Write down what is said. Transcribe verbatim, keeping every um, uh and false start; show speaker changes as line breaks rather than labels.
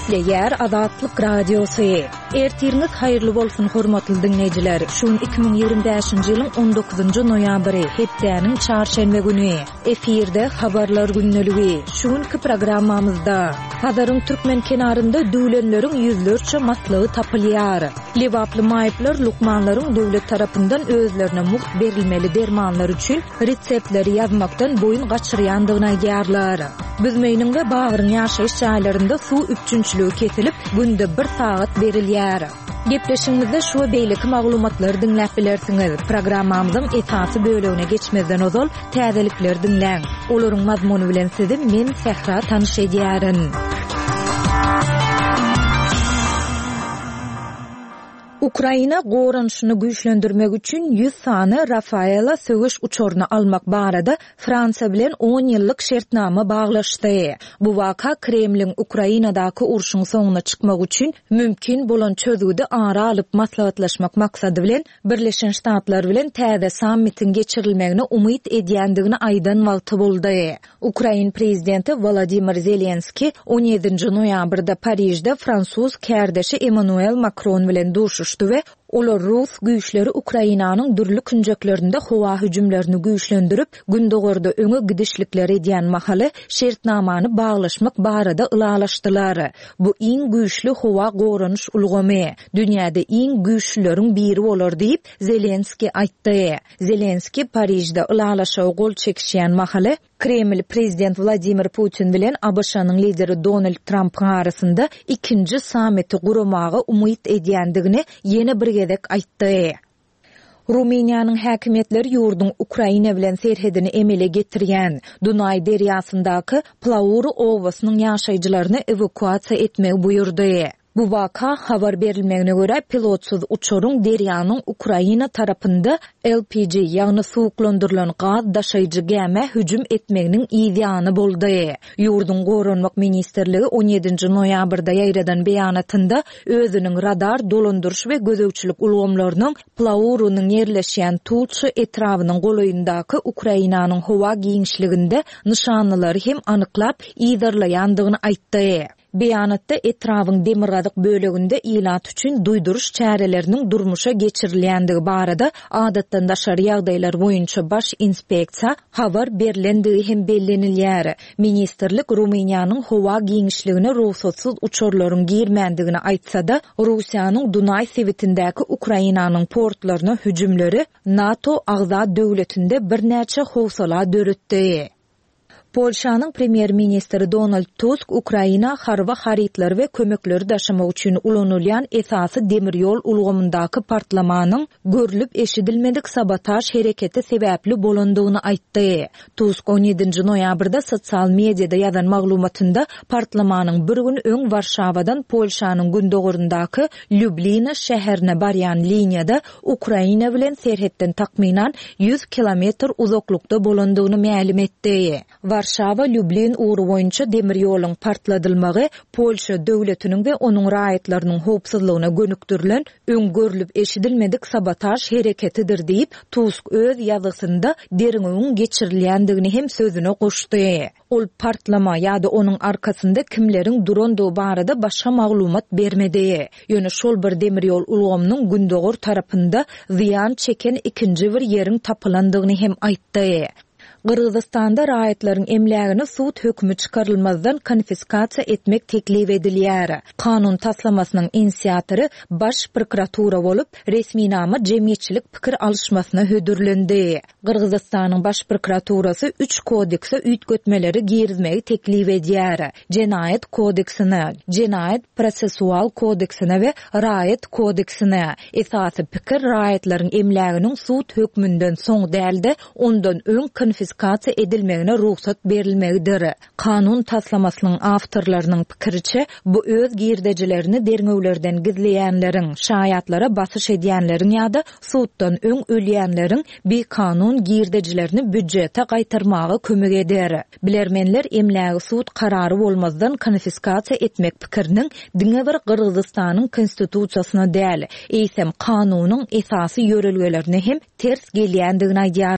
Ýer Azatlyk Radiosu. Ertiriniz haýyrly bolsun hormatly dinleýijiler. Şuň iki bin ýigrimä beşinji ýylyň on dokuzunjy noýabry, hepdeniň çarşembe güni. Efirde habarlar günneligi. Şuňky programmamyzda Hazaryň türkmen kenarynda döwlenleriň ýüzlerçe matlygy tapylýar. Lewaply maýyplar lukmanlaryň döwlet tarapyndan özlerine muht berilmeli dermanlar üçin reseptleri ýazmakdan boyun gaçyrýandygyna aýdýarlar. Büzmeýiniň we bagryň ýaşaýyş jaýlarynda suw üçünçüligi kesilip, günde bir saat berilýär. Gepleşigimizde şu beýleki maglumatlar dinläp bilersiňiz. Programmamyzyň esasy bölegine geçmezden ozal täzelikler dinläň. Olaryň mazmuny bilen sizi men Sehra tanyşydýaryn. Ukraina goranşyny güýçlendirmek üçin ýüz sany Rafaela söwüş uçoruny almak barada Fransa bilen on ýyllyk şertnama baglaşdy. Bu waka Kremliň Ukrainadaky urşuň soňuna çykmak üçin mümkin bolan çözügdi ara alyp maslahatlaşmak maksady bilen Birleşen Ştatlar bilen täze sammitin geçirilmegine umyt edýändigini aýdan wagty boldy. Ukraina prezidenti Volodymyr Zelenski on ýedinji noýabrda Parijde Fransuz kärdeşi Emmanuel Macron bilen durşuşdy we olar Rus güýçleri Ukrainanyň dürli künjeklerinde howa hüjümlerini güýçlendirip, gündogorda öňe gidişlikler edýän mahaly şertnamany baglaşmak barada ylalaşdylar. Bu iň güýçli howa goranyş ulgamy, dünýäde iň güýçlüleriň biri bolar diýip Zelenski aýtdy. Zelenski Parijde ylalaşaw gol çekişýän mahaly Kreml prezident Vladimir Putin bilen A B Ş'nyň lideri Donald Trump arasynda ikinji sammiti guramagy umyt edýändigini ýene bir gezek aýtdy. Rumeniýanyň häkimetleri ýurdun Ukraina bilen serhedini emele getirýän Dunay derýasyndaky Plauru owasynyň ýaşaýjylaryny evakuasiýa etmek buýurdy. Bu waka habar berilmegine göre pilotsuz uçoruň derýanyň Ukraina tarapynda L P G ýagny suwuklandyrylan gaz daşaýjy gäme hüjüm etmeginiň ýa boldy. Ýurdun goranmak ministerligi on ýedinji noýabrda ýaýradan beýanatynda özüniň radar, dolandyryş we gözegçilik ulgamlarynyň Plaurunyň ýerleşýän Tulçy etrawynyň golaýyndaky Ukrainanyň howa giňişliginde nişanlylary hem anyklap ýydarlaýandygyny aýtdy. Beýanatda etrawyň demirgazyk böleginde ilat üçin duýduruş çäreleriniň durmuşa geçirilýändigi barada adatdan daşary ýagdaýlar boýunça baş inspeksiýa habar berilendigi hem bellenilýär. Ministerlik Rumeniýanyň howa giňişligine ruhsatsyz uçorlaryň girmändigini aýtsa-da, Russiýanyň Dunay sewitindäki Ukrainanyň portlaryna hüjümleri NATO agza döwletinde bir näçe howsala döretdi. Polşanyň premier ministri Donald Tusk Ukraina harba haritler we kömekleri daşamak üçin ulanylýan esasy demir ýol ulgamyndaky partlamanyň görülip eşidilmedik sabotaj hereketi sebäpli bolandygyny aýtdy. Tusk on ýedinji noýabrda sosial mediada ýazan maglumatynda partlamanyň bir gün öň Warşawadan Polşanyň gündogorundaky Lublina şäherine barýan liniýada Ukraina bilen serhetden takminan ýüz kilometr uzaklykda bolandygyny ma'lum etdi. Warşawa Lublin uğru boýunça demir ýoluň partladylmagy Polşa döwletiniň we onuň raýatlarynyň howpsuzlygyna gönükdirilen öň görülip eşidilmedik sabotaj hereketidir diýip Tusk öz ýazgysynda deriňiň geçirilýändigini hem sözüne goşdy. Ol partlama ýa-da onuň arkasynda kimleriň durandygy barada başga maglumat bermedi. Ýöne şol bir demir ýol ulgamynyň gündogor tarapynda ziýan çeken ikinji bir ýeriň tapylandygyny hem aýtdy. Kırgızstanda raýatlaryň emlägini suwt hökmü çykarylmazdan konfiskasiýa etmek teklip edilýär. Kanun taslamasynyň inisiatory baş prokuratura bolup, resmi nama jemgyýetçilik pikir alışmasyna hödürlendi. Kırgızstanyň baş prokuraturasy üç kodekse üýtgetmeleri girizmegi teklip edýär. Jenaýat kodeksine, Jenaýat prosessual kodeksine we raýat kodeksine. Esasy pikir raýatlaryň emläginiň suwt hökmünden soň dälde ondan öň konfiskasiýa konfiskasiýa edilmegine ruhsat berilmegidir. Kanun taslamasynyň awtorlarynyň pikiriçe, bu öz girdejilerini derňewlerden gizleýänleriň, şaýatlara basyş edýänleriň ýa-da suwtdan öň ölýänleriň bir kanun girdejilerini büdjete gaýtarmagy kömek eder. Bilermenler emlägi suwt karary bolmazdan konfiskasiýa etmek pikiriniň diňe bir Kırgızstanyň konstitusiýasyna däl, eýsem kanunyň esasy ýörelgelerini hem ters gelýändigini aýdýar.